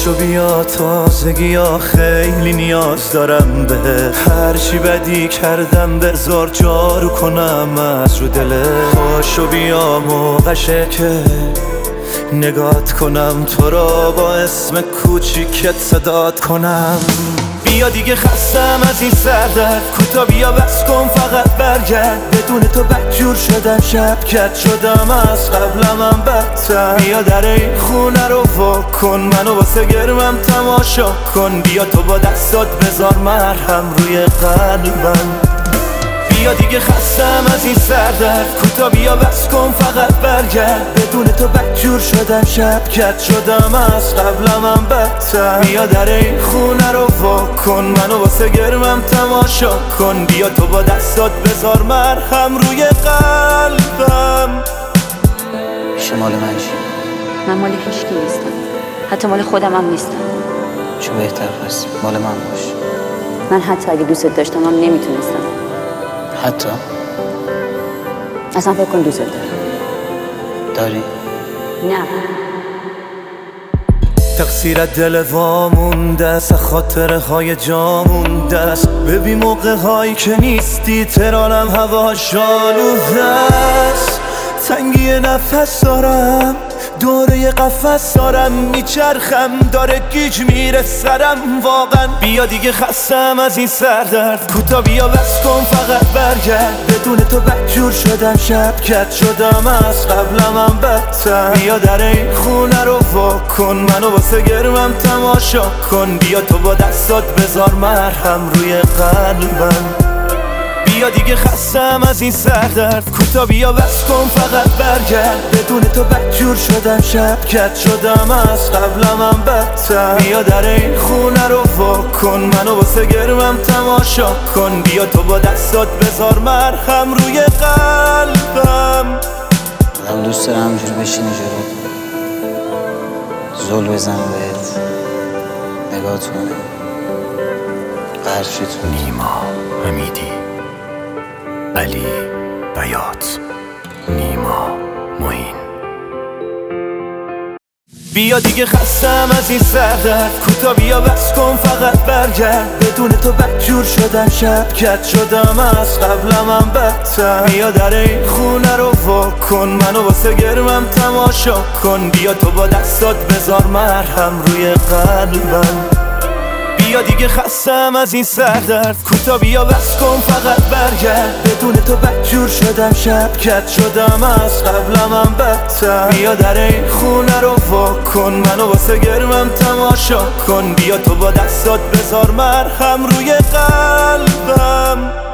پاشو بیا تازگی ها خیلی نیاز دارم به هرچی بدی کردم بذار جارو کنم از رو دله پاشو بیا موقعشه که نگات کنم تو را با اسم کوچیکت صدات کنم بیا دیگه خستم از این سردرد کوتا بیا بس کن فقط برگرد بدون تو بدجور شدم شبکت شدم از قبلم هم بدتر بیا در این خونه رو وا کن منو واسه گرمم تماشا کن بیا تو با دستات بذار مرهم روی قلبم بیا دیگه خستم از این سردرد کوتا بیا بس کن فقط برگرد بدون تو بدجور شدم شبکت شدم از قبلم هم بدتر بیا در این خونه رو وا کن منو واسه گرمم تماشا کن بیا تو با دستات بذار مرهم روی قلبم شمال من چی؟ من مال هیچکی نیستم حتی مال خودم هم نیستم چه بهتر پس مال من باش من حتی اگه دوست داشتم هم نمیتونستم حتی؟ اصلا فکر کن دوست دارم داری؟ نه تقصیر دل وامونده است خاطره های جامونده است ببین موقع هایی که نیستی ترانم هواش آلوده است تنگی نفس دارم دوره قفس دارم میچرخم داره گیج میره سرم واقعا بیا دیگه خستم از این سردرد کوتا بیا بس کن فقط برگرد بدون تو بدجور شدم شبکت شدم از قبلم هم بدتر بیا در این خونه رو وا کن منو واسه گرمم تماشا کن بیا تو با دستات بذار مرهم روی قلبم بیا دیگه خستم از این سردرد کوتا بیا بس کن فقط برگرد بدون تو بدجور شدم شبکت شدم از قبلم هم بدتر بیا در این خونه رو وا کن منو واسه گرمم تماشا کن بیا تو با دستات بذار مرهم روی قلبم آدم دوست دارم همجور بشینی جلو زل بزنه بهت نگاه کنه قرشی تو نیما حمیدی علی بیات نیما معین بیا دیگه خستم از این سردرد کوتا بیا بس کن فقط برگرد بدون تو بدجور شدم شبکت شدم از قبلم هم بدتر بیا در این خونه رو وا کن منو واسه گرمم تماشا کن بیا تو با دستات بذار مرهم روی قلبم بیا دیگه خستم از این سردرد کوتا بیا بس کن فقط برگرد بدون تو بدجور شدم شبکت شدم از قبلم هم بدتر بیا در این خونه رو وا کن منو واسه گرمم تماشا کن بیا تو با دستات بذار مرهم روی قلبم